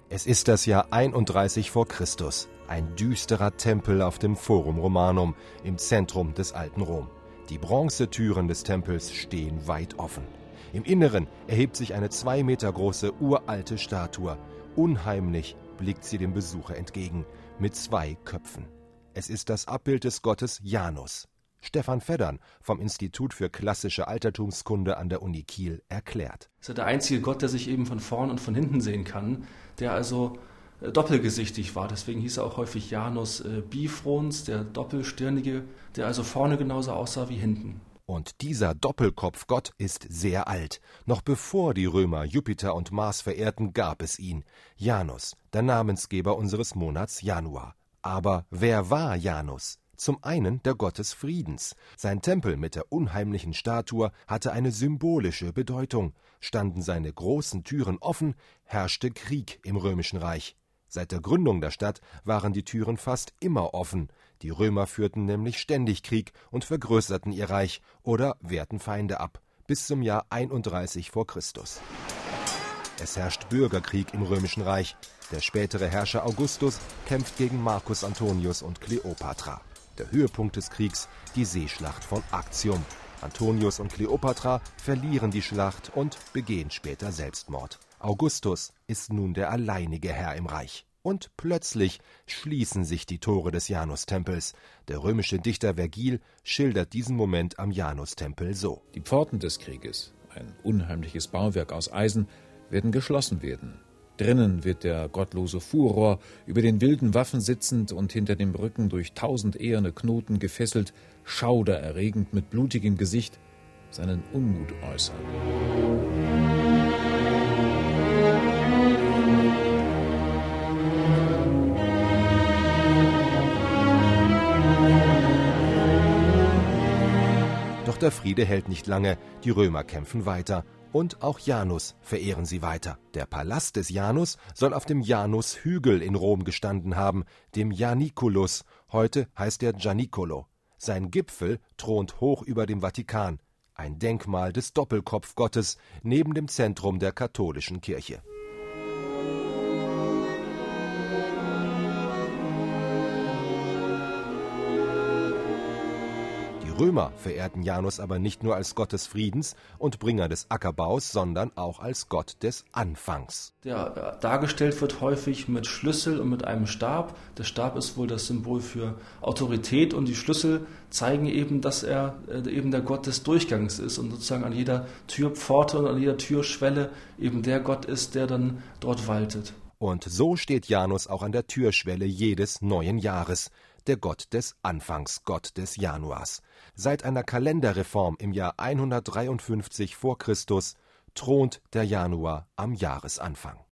Es ist das Jahr 31 vor Christus, ein düsterer Tempel auf dem Forum Romanum im Zentrum des alten Rom. Die Bronzetüren des Tempels stehen weit offen. Im Inneren erhebt sich eine 2 Meter große uralte Statue. Unheimlich blickt sie dem Besucher entgegen, mit 2 Köpfen. Es ist das Abbild des Gottes Janus. Stefan Veddern vom Institut für klassische Altertumskunde an der Uni Kiel erklärt. Das ist ja der einzige Gott, der sich eben von vorn und von hinten sehen kann, der also doppelgesichtig war. Deswegen hieß er auch häufig Janus Bifrons, der Doppelstirnige, der also vorne genauso aussah wie hinten. Und dieser Doppelkopfgott ist sehr alt. Noch bevor die Römer Jupiter und Mars verehrten, gab es ihn. Janus, der Namensgeber unseres Monats Januar. Aber wer war Janus? Zum einen der Gott des Friedens. Sein Tempel mit der unheimlichen Statue hatte eine symbolische Bedeutung. Standen seine großen Türen offen, herrschte Krieg im Römischen Reich. Seit der Gründung der Stadt waren die Türen fast immer offen. Die Römer führten nämlich ständig Krieg und vergrößerten ihr Reich oder wehrten Feinde ab, bis zum Jahr 31 vor Christus. Es herrscht Bürgerkrieg im Römischen Reich. Der spätere Herrscher Augustus kämpft gegen Marcus Antonius und Kleopatra. Der Höhepunkt des Kriegs, die Seeschlacht von Actium. Antonius und Kleopatra verlieren die Schlacht und begehen später Selbstmord. Augustus ist nun der alleinige Herr im Reich. Und plötzlich schließen sich die Tore des Janustempels. Der römische Dichter Vergil schildert diesen Moment am Janustempel so: Die Pforten des Krieges, ein unheimliches Bauwerk aus Eisen, werden geschlossen werden. Drinnen wird der gottlose Furor, über den wilden Waffen sitzend und hinter dem Rücken durch 1000 eherne Knoten gefesselt, schaudererregend mit blutigem Gesicht, seinen Unmut äußern. Doch der Friede hält nicht lange, die Römer kämpfen weiter. Und auch Janus verehren sie weiter. Der Palast des Janus soll auf dem Janushügel in Rom gestanden haben, dem Janiculus. Heute heißt er Gianicolo. Sein Gipfel thront hoch über dem Vatikan, ein Denkmal des Doppelkopfgottes neben dem Zentrum der katholischen Kirche. Die Römer verehrten Janus aber nicht nur als Gott des Friedens und Bringer des Ackerbaus, sondern auch als Gott des Anfangs. Der dargestellt wird häufig mit Schlüssel und mit einem Stab. Der Stab ist wohl das Symbol für Autorität und die Schlüssel zeigen eben, dass er eben der Gott des Durchgangs ist und sozusagen an jeder Türpforte und an jeder Türschwelle eben der Gott ist, der dann dort waltet. Und so steht Janus auch an der Türschwelle jedes neuen Jahres, der Gott des Anfangs, Gott des Januars. Seit einer Kalenderreform im Jahr 153 vor Christus thront der Januar am Jahresanfang.